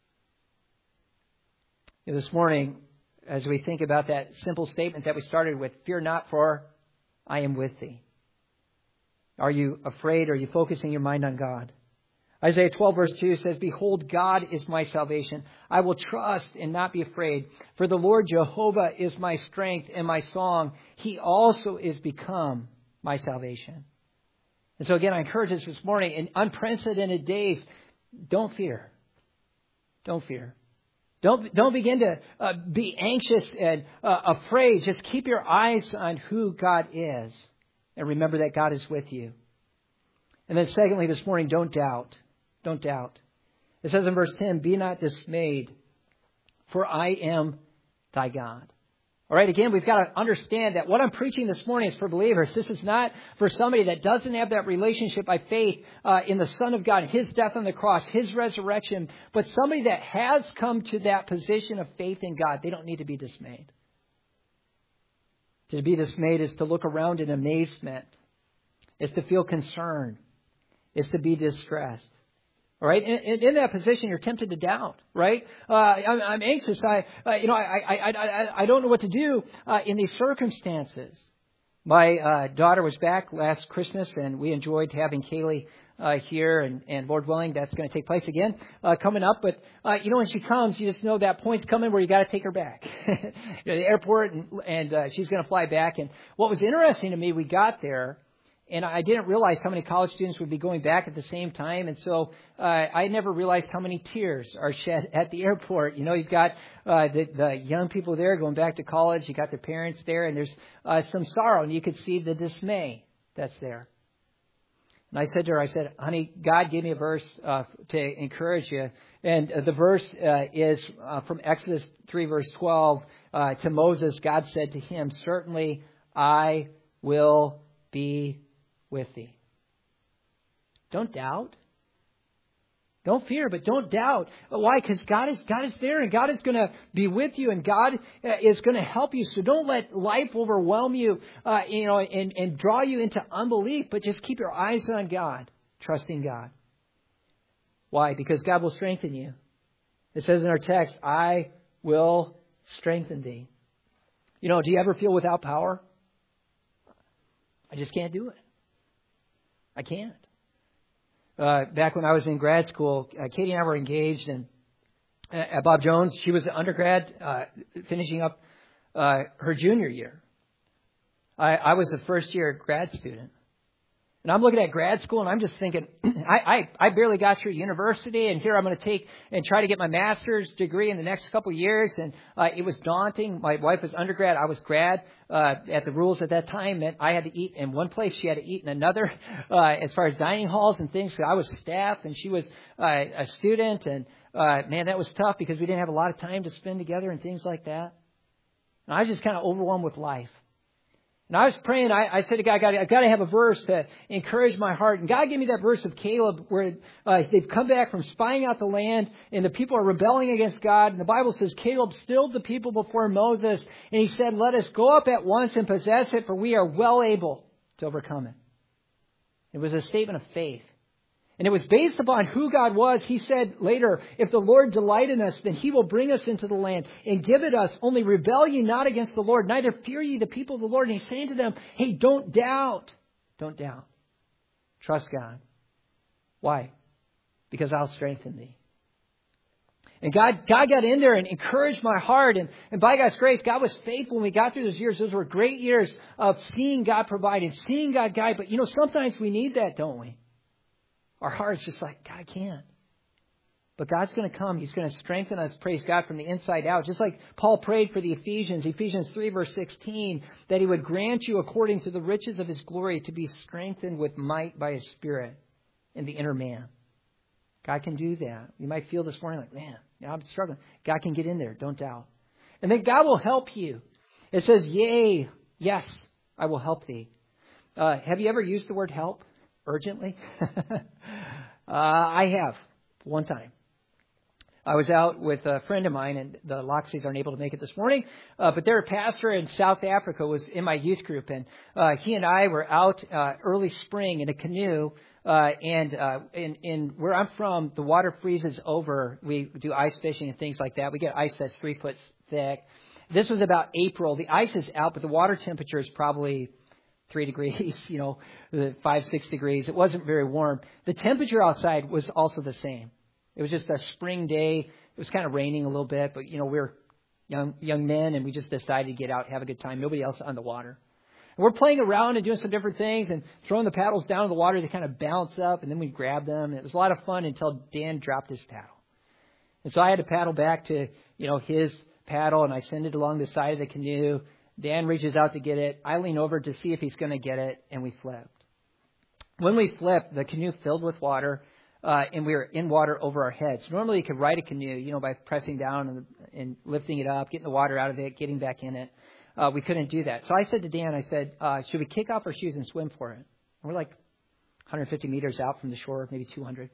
You know, this morning, as we think about that simple statement that we started with, fear not, for I am with thee. Are you afraid? Are you focusing your mind on God? Isaiah twelve verse two says, behold, God is my salvation. I will trust and not be afraid. For the Lord Jehovah is my strength and my song. He also is become my salvation. And so again, I encourage us this morning, in unprecedented days, don't fear. Don't fear. Don't, don't begin to uh, be anxious and uh, afraid. Just keep your eyes on who God is. And remember that God is with you. And then secondly, this morning, don't doubt. Don't doubt. It says in verse ten, be not dismayed, for I am thy God. All right, again, we've got to understand that what I'm preaching this morning is for believers. This is not for somebody that doesn't have that relationship by faith uh, in the Son of God, His death on the cross, His resurrection, but somebody that has come to that position of faith in God. They don't need to be dismayed. To be dismayed is to look around in amazement. It's to feel concern. It's to be distressed. All right. In, in that position, you're tempted to doubt. Right. Uh, I'm, I'm anxious. I, uh, you know, I, I, I, I don't know what to do uh, in these circumstances. My uh, daughter was back last Christmas, and we enjoyed having Kaylee uh, here, and, and Lord willing, that's going to take place again uh, coming up. But uh, you know, when she comes, you just know that point's coming where you got to take her back, you know, the airport, and, and uh, she's going to fly back. And what was interesting to me, we got there, and I didn't realize how many college students would be going back at the same time. And so uh, I never realized how many tears are shed at the airport. You know, you've got uh, the, the young people there going back to college. You got their parents there, and there's uh, some sorrow, and you could see the dismay that's there. And I said to her, I said, honey, God gave me a verse uh, to encourage you. And uh, the verse uh, is uh, from Exodus three, verse twelve. Uh, to Moses, God said to him, certainly I will be with thee. Don't doubt. Don't fear, but don't doubt. Why? Because God is God is there, and God is going to be with you, and God is going to help you. So don't let life overwhelm you, uh, you know, and, and draw you into unbelief. But just keep your eyes on God, trusting God. Why? Because God will strengthen you. It says in our text, "I will strengthen thee." You know, do you ever feel without power? I just can't do it. I can't. Uh, back when I was in grad school, uh, Katie and I were engaged, and uh, at Bob Jones, she was an undergrad, uh, finishing up uh, her junior year. I, I was a first year grad student. And I'm looking at grad school, and I'm just thinking, I, I, I barely got through university, and here I'm going to take and try to get my master's degree in the next couple of years. And uh, it was daunting. My wife was undergrad. I was grad. Uh, at the rules at that time meant I had to eat in one place. She had to eat in another, uh, as far as dining halls and things. So I was staff, and she was uh, a student. And, uh, man, that was tough because we didn't have a lot of time to spend together and things like that. And I was just kind of overwhelmed with life. And I was praying, I, I said to God, God, I've got to have a verse to encourage my heart. And God gave me that verse of Caleb where uh, they've come back from spying out the land and the people are rebelling against God. And the Bible says Caleb stilled the people before Moses. And he said, let us go up at once and possess it, for we are well able to overcome it. It was a statement of faith. And it was based upon who God was. He said later, if the Lord delight in us, then He will bring us into the land and give it us. Only rebel ye not against the Lord, neither fear ye the people of the Lord. And He's saying to them, hey, don't doubt. Don't doubt. Trust God. Why? Because I'll strengthen thee. And God, God got in there and encouraged my heart. And, and by God's grace, God was faithful when we got through those years. Those were great years of seeing God provide and seeing God guide. But, you know, sometimes we need that, don't we? Our heart's just like, God, I can't. But God's going to come. He's going to strengthen us, praise God, from the inside out. Just like Paul prayed for the Ephesians, Ephesians three, verse sixteen, that He would grant you according to the riches of His glory to be strengthened with might by His Spirit in the inner man. God can do that. You might feel this morning like, man, I'm struggling. God can get in there. Don't doubt. And then God will help you. It says, yea, yes, I will help thee. Uh, have you ever used the word help urgently? uh, I have one time. I was out with a friend of mine, and the Loxleys aren't able to make it this morning, uh, but their pastor in South Africa was in my youth group, and uh, he and I were out uh, early spring in a canoe, uh, and uh, in, in where I'm from, the water freezes over. We do ice fishing and things like that. We get ice that's three foot thick. This was about April. The ice is out, but the water temperature is probably three degrees, you know, five, six degrees. It wasn't very warm. The temperature outside was also the same. It was just a spring day. It was kind of raining a little bit, but, you know, we we're young young men, and we just decided to get out, have a good time. Nobody else on the water. And we're playing around and doing some different things and throwing the paddles down in the water to kind of bounce up, and then we grab them. And it was a lot of fun until Dan dropped his paddle. And so I had to paddle back to, you know, his paddle, and I send it along the side of the canoe. Dan reaches out to get it. I lean over to see if he's going to get it, and we flipped. When we flipped, the canoe filled with water. Uh, and we were in water over our heads. Normally you could ride a canoe, you know, by pressing down and, and lifting it up, getting the water out of it, getting back in it. Uh, we couldn't do that. So I said to Dan, I said, uh, should we kick off our shoes and swim for it? And we're like one hundred fifty meters out from the shore, maybe two hundred.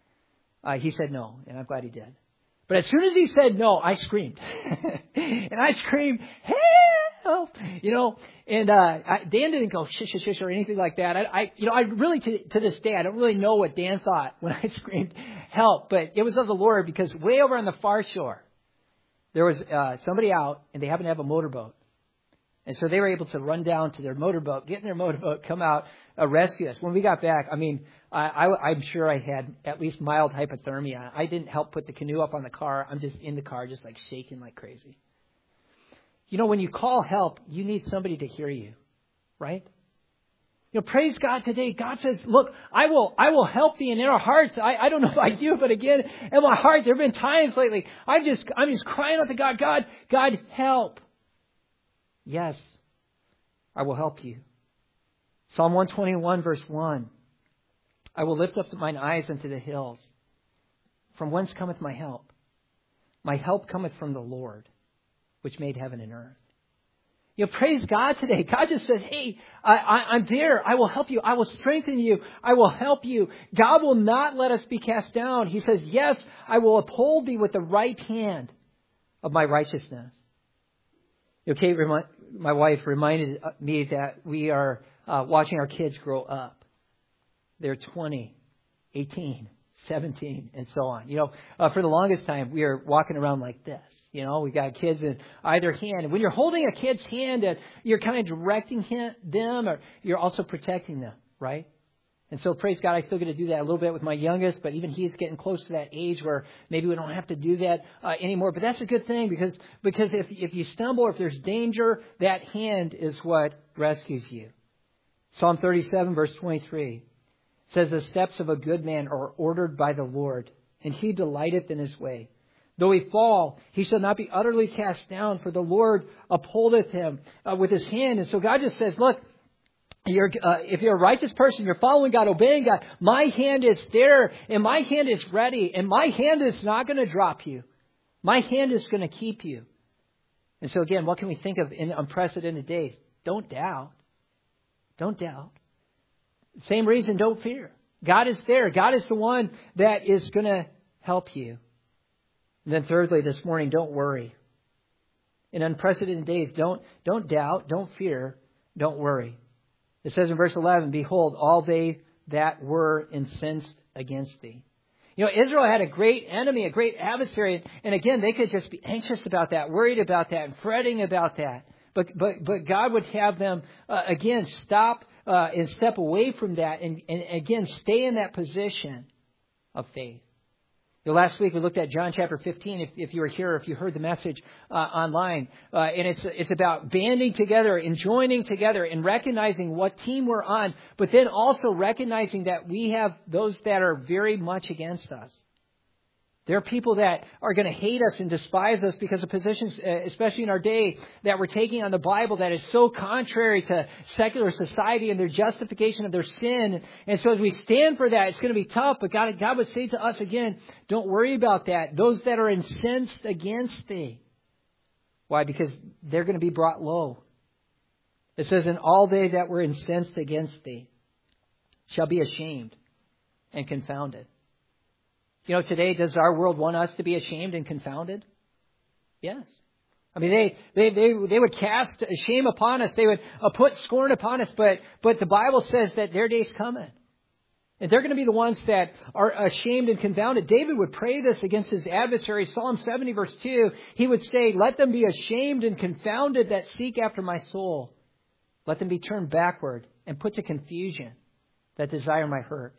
Uh, he said no, and I'm glad he did. But as soon as he said no, I screamed. And I screamed, help! You know, and uh, I, Dan didn't go shush, shush, shush or anything like that. I, I you know, I really, to, to this day, I don't really know what Dan thought when I screamed help. But it was of the Lord, because way over on the far shore, there was uh, somebody out, and they happened to have a motorboat. And so they were able to run down to their motorboat, get in their motorboat, come out, uh, rescue us. When we got back, I mean, I, I, I'm sure I had at least mild hypothermia. I didn't help put the canoe up on the car. I'm just in the car, just like shaking like crazy. You know, when you call help, you need somebody to hear you, right? You know, praise God today. God says, look, I will, I will help thee in our hearts. I, I don't know about you, but again, in my heart, there have been times lately, I'm just, I'm just crying out to God, God, God, help. Yes, I will help you. Psalm one twenty-one, verse one. I will lift up mine eyes unto the hills. From whence cometh my help? My help cometh from the Lord, which made heaven and earth. You know, praise God today. God just says, hey, I, I, I'm there. I will help you. I will strengthen you. I will help you. God will not let us be cast down. He says, yes, I will uphold thee with the right hand of my righteousness. Okay, my wife reminded me that we are uh, watching our kids grow up. They're twenty, eighteen, seventeen, and so on. You know, uh, for the longest time, we are walking around like this. You know, we got kids in either hand. And when you're holding a kid's hand, uh, you're kind of directing him, them, or you're also protecting them, right? And so, praise God, I still get to do that a little bit with my youngest, but even he's getting close to that age where maybe we don't have to do that uh, anymore. But that's a good thing, because because if if you stumble, or if there's danger, that hand is what rescues you. Psalm thirty-seven, verse twenty-three says, the steps of a good man are ordered by the Lord, and he delighteth in his way. Though he fall, he shall not be utterly cast down, for the Lord upholdeth him uh, with his hand. And so God just says, look, You're, uh, if you're a righteous person, you're following God, obeying God, my hand is there, and my hand is ready, and my hand is not going to drop you. My hand is going to keep you. And so again, what can we think of in unprecedented days? Don't doubt. Don't doubt. Same reason, don't fear. God is there. God is the one that is going to help you. And then thirdly, this morning, don't worry. In unprecedented days, don't, don't doubt, don't fear, don't worry. It says in verse eleven, behold, all they that were incensed against thee. You know, Israel had a great enemy, a great adversary. And again, they could just be anxious about that, worried about that, and fretting about that. But but but God would have them, uh, again, stop uh, and step away from that. And, and again, stay in that position of faith. You know, last week we looked at John chapter fifteen, if, if you were here, if you heard the message uh, online. Uh, and it's it's about banding together and joining together and recognizing what team we're on, but then also recognizing that we have those that are very much against us. There are people that are going to hate us and despise us because of positions, especially in our day, that we're taking on the Bible that is so contrary to secular society and their justification of their sin. And so as we stand for that, it's going to be tough. But God, God would say to us again, don't worry about that. Those that are incensed against thee. Why? Because they're going to be brought low. It says, and all they that were incensed against thee shall be ashamed and confounded. You know, today, does our world want us to be ashamed and confounded? Yes. I mean, they, they, they, they would cast shame upon us. They would uh, put scorn upon us. But, but the Bible says that their day's coming. And they're going to be the ones that are ashamed and confounded. David would pray this against his adversaries. Psalm seventy verse two, he would say, let them be ashamed and confounded that seek after my soul. Let them be turned backward and put to confusion that desire my hurt.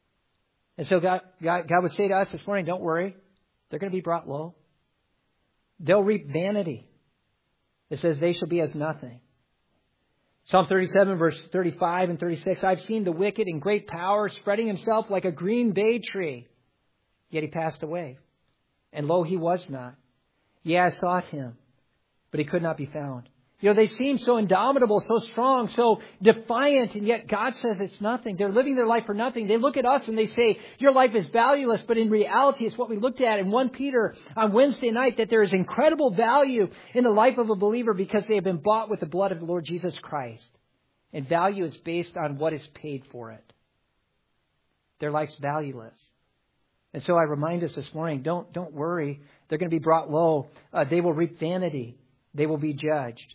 And so God, God, God would say to us this morning, don't worry. They're going to be brought low. They'll reap vanity. It says they shall be as nothing. Psalm thirty-seven, verse thirty-five and thirty-six. I've seen the wicked in great power spreading himself like a green bay tree. Yet he passed away. And lo, he was not. Yea, I sought him, but he could not be found. You know, they seem so indomitable, so strong, so defiant, and yet God says it's nothing. They're living their life for nothing. They look at us and they say, your life is valueless, but in reality, it's what we looked at in First Peter on Wednesday night, that there is incredible value in the life of a believer because they have been bought with the blood of the Lord Jesus Christ. And value is based on what is paid for it. Their life's valueless. And so I remind us this morning, don't, don't worry. They're going to be brought low. Uh, they will reap vanity. They will be judged.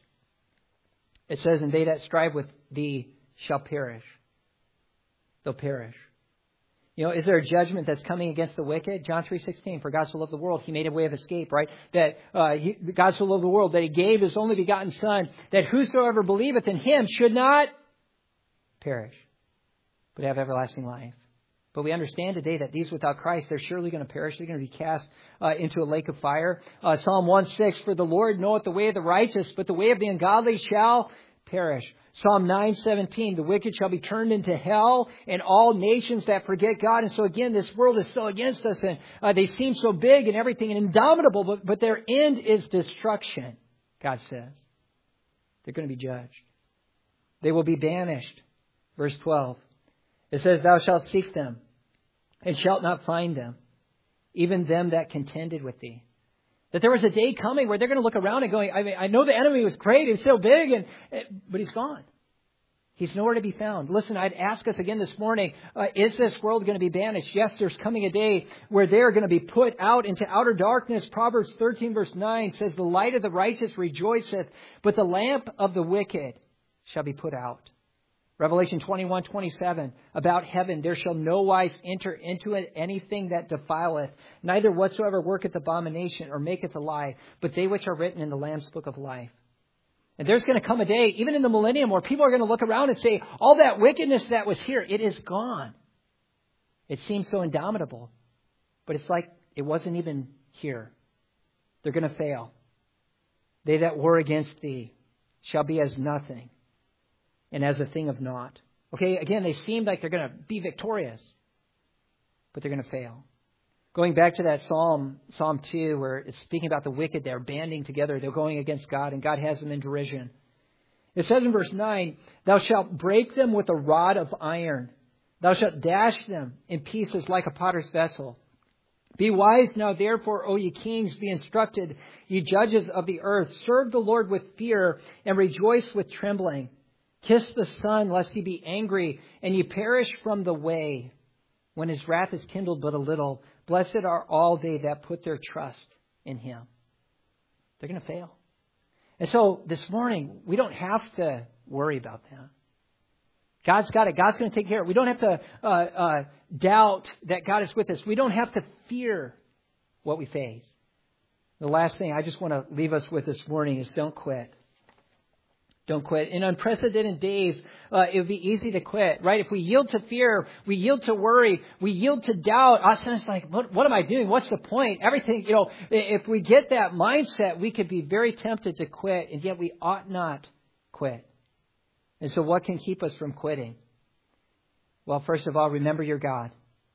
It says, and they that strive with thee shall perish. They'll perish. You know, is there a judgment that's coming against the wicked? John three sixteen, for God so loved the world, he made a way of escape, right? That uh, he, God so loved the world, that he gave his only begotten Son, that whosoever believeth in him should not perish, but have everlasting life. But we understand today that these without Christ, they're surely going to perish. They're going to be cast uh, into a lake of fire. Uh, Psalm one six, for the Lord knoweth the way of the righteous, but the way of the ungodly shall perish. Psalm nine seventeen, the wicked shall be turned into hell, and all nations that forget God. And so again, this world is so against us, and uh, they seem so big and everything and indomitable, but, but their end is destruction, God says. They're going to be judged. They will be banished. Verse twelve. It says, thou shalt seek them, and shalt not find them, even them that contended with thee. That there was a day coming where they're going to look around and going, I mean, I know the enemy was great, he's so big, and but he's gone. He's nowhere to be found. Listen, I'd ask us again this morning, uh, is this world going to be banished? Yes, there's coming a day where they're going to be put out into outer darkness. Proverbs thirteen verse nine says, the light of the righteous rejoiceth, but the lamp of the wicked shall be put out. Revelation twenty-one twenty-seven, about heaven, there shall no wise enter into it anything that defileth, neither whatsoever worketh abomination or maketh a lie, but they which are written in the Lamb's book of life. And there's going to come a day, even in the millennium, where people are going to look around and say, all that wickedness that was here, it is gone. It seems so indomitable, but it's like it wasn't even here. They're going to fail. They that war against thee shall be as nothing, and as a thing of naught. Okay, again, they seem like they're going to be victorious, but they're going to fail. Going back to that Psalm, Psalm two, where it's speaking about the wicked, they're banding together, they're going against God, and God has them in derision. It says in verse nine, thou shalt break them with a rod of iron. Thou shalt dash them in pieces like a potter's vessel. Be wise now, therefore, O ye kings, be instructed, ye judges of the earth. Serve the Lord with fear, and rejoice with trembling. Kiss the Son, lest he be angry, and ye perish from the way, when his wrath is kindled but a little. Blessed are all they that put their trust in him. They're going to fail. And so this morning, we don't have to worry about that. God's got it. God's going to take care of it. We don't have to uh, uh, doubt that God is with us. We don't have to fear what we face. The last thing I just want to leave us with this morning is don't quit. Don't quit. In unprecedented days, uh, it would be easy to quit, right? If we yield to fear, we yield to worry, we yield to doubt. Us, it's like, what, what am I doing? What's the point? Everything, you know, if we get that mindset, we could be very tempted to quit, and yet we ought not quit. And so what can keep us from quitting? Well, first of all, remember your God.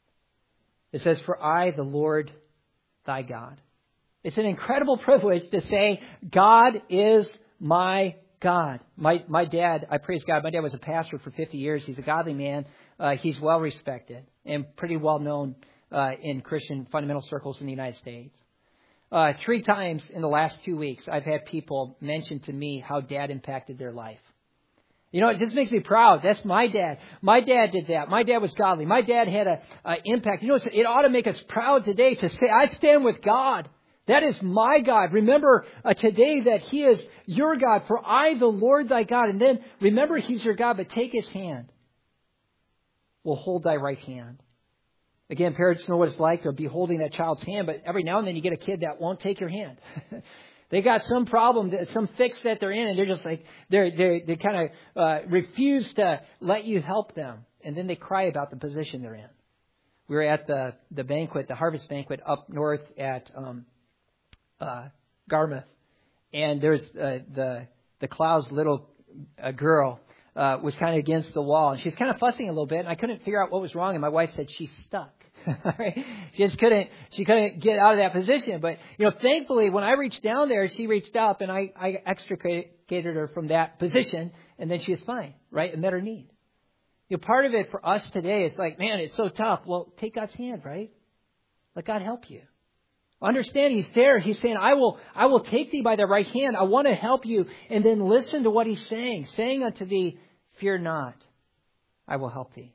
It says, for I, the Lord, thy God. It's an incredible privilege to say, God is my God. My my dad, I praise God, my dad was a pastor for fifty years. He's a godly man. Uh, he's well respected and pretty well known uh, in Christian fundamental circles in the United States. Uh, three times in the last two weeks, I've had people mention to me how Dad impacted their life. You know, it just makes me proud. That's my dad. My dad did that. My dad was godly. My dad had a, a impact. You know, it ought to make us proud today to say, I stand with God. That is my God. Remember uh, today that He is your God, for I, the Lord thy God. And then remember He's your God, but take His hand. Will hold thy right hand. Again, parents know what it's like to be holding that child's hand, but every now and then you get a kid that won't take your hand. They got some problem, some fix that they're in, and they're just like, they're, they're, they kind of uh, refuse to let you help them. And then they cry about the position they're in. We were at the, the banquet, the harvest banquet up north at um, uh, Garmouth. And there's uh, the, the Clow's little uh, girl uh, was kind of against the wall. And she was kind of fussing a little bit, and I couldn't figure out what was wrong. And my wife said, she's stuck. She just couldn't, she couldn't get out of that position. But, you know, thankfully, when I reached down there, she reached up and I, I extricated her from that position. And then she was fine, right? And met her need. You know, part of it for us today is like, man, it's so tough. Well, take God's hand, right? Let God help you. Understand He's there. He's saying, I will, I will take thee by the right hand. I want to help you. And then listen to what He's saying. Saying unto thee, fear not. I will help thee.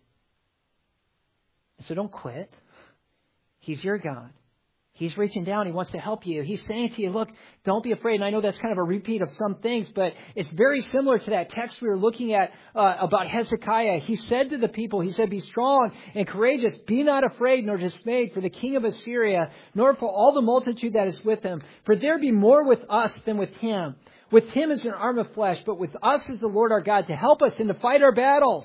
So don't quit. He's your God. He's reaching down. He wants to help you. He's saying to you, look, don't be afraid. And I know that's kind of a repeat of some things, but it's very similar to that text we were looking at uh, about Hezekiah. He said to the people, he said, be strong and courageous. Be not afraid nor dismayed for the king of Assyria, nor for all the multitude that is with him. For there be more with us than with him. With him is an arm of flesh, but with us is the Lord our God to help us and to fight our battles.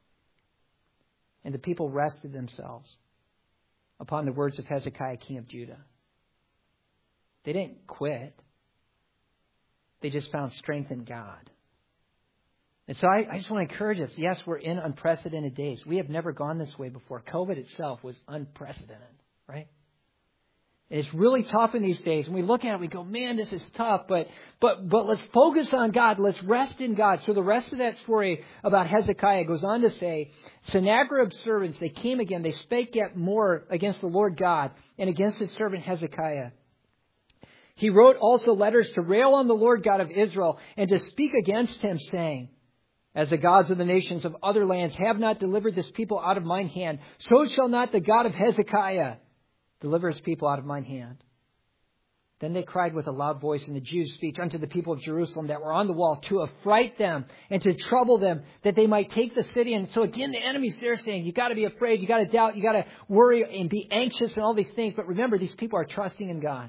And the people rested themselves upon the words of Hezekiah, king of Judah. They didn't quit. They just found strength in God. And so I, I just want to encourage us. Yes, we're in unprecedented days. We have never gone this way before. COVID itself was unprecedented, right? And it's really tough in these days. When we look at it, we go, man, this is tough. But but but let's focus on God. Let's rest in God. So the rest of that story about Hezekiah goes on to say, Sennacherib's servants, they came again. They spake yet more against the Lord God and against his servant Hezekiah. He wrote also letters to rail on the Lord God of Israel and to speak against him, saying, as the gods of the nations of other lands have not delivered this people out of mine hand, so shall not the God of Hezekiah deliver his people out of mine hand. Then they cried with a loud voice in the Jews' speech unto the people of Jerusalem that were on the wall to affright them and to trouble them, that they might take the city. And so again, the enemy's there saying, you got to be afraid, you got to doubt, you got to worry and be anxious and all these things. But remember, these people are trusting in God.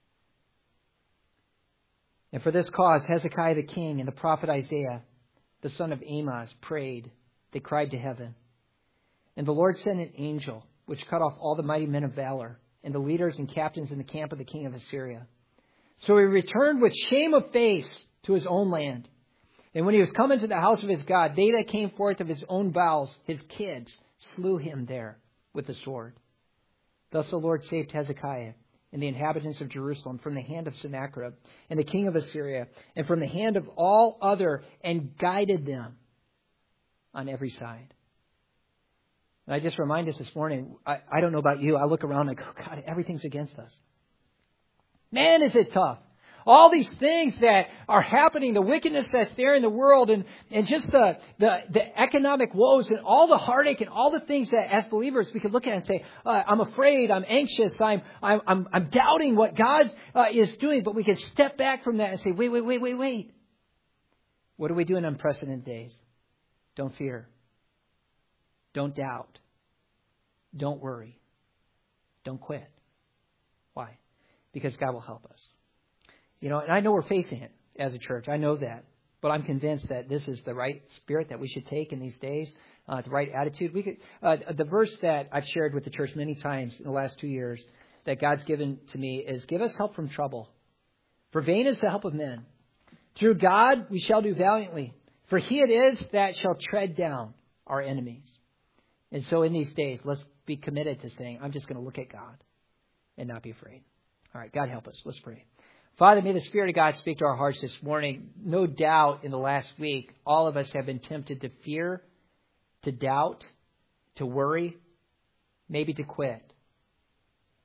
And for this cause, Hezekiah the king and the prophet Isaiah, the son of Amoz, prayed. They cried to heaven. And the Lord sent an angel, which cut off all the mighty men of valor and the leaders and captains in the camp of the king of Assyria. So he returned with shame of face to his own land. And when he was come into the house of his God, they that came forth of his own bowels, his kids, slew him there with the sword. Thus the Lord saved Hezekiah and the inhabitants of Jerusalem from the hand of Sennacherib and the king of Assyria, and from the hand of all other, and guided them on every side. And I just remind us this morning, I, I don't know about you, I look around and go, God, everything's against us. Man, is it tough. All these things that are happening, the wickedness that's there in the world, and, and just the, the, the economic woes and all the heartache and all the things that as believers we could look at and say, uh, I'm afraid, I'm anxious, I'm, I'm, I'm, I'm doubting what God uh, is doing. But we can step back from that and say, wait, wait, wait, wait, wait. What do we do in unprecedented days? Don't fear. Don't doubt. Don't worry. Don't quit. Why? Because God will help us. You know, and I know we're facing it as a church. I know that. But I'm convinced that this is the right spirit that we should take in these days, uh, the right attitude. We could, uh, the verse that I've shared with the church many times in the last two years that God's given to me is, give us help from trouble. For vain is the help of men. Through God we shall do valiantly. For he it is that shall tread down our enemies. And so in these days, let's be committed to saying, I'm just going to look at God and not be afraid. All right, God help us. Let's pray. Father, may the Spirit of God speak to our hearts this morning. No doubt in the last week, all of us have been tempted to fear, to doubt, to worry, maybe to quit.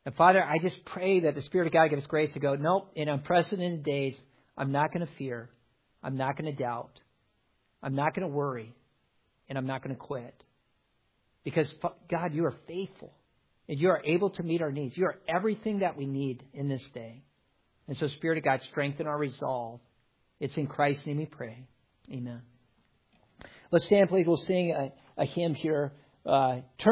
And Father, I just pray that the Spirit of God give us grace to go, nope, in unprecedented days, I'm not going to fear. I'm not going to doubt. I'm not going to worry. And I'm not going to quit. Because, God, you are faithful. And you are able to meet our needs. You are everything that we need in this day. And so, Spirit of God, strengthen our resolve. It's in Christ's name we pray. Amen. Let's stand, please. We'll sing a, a hymn here. Uh, turn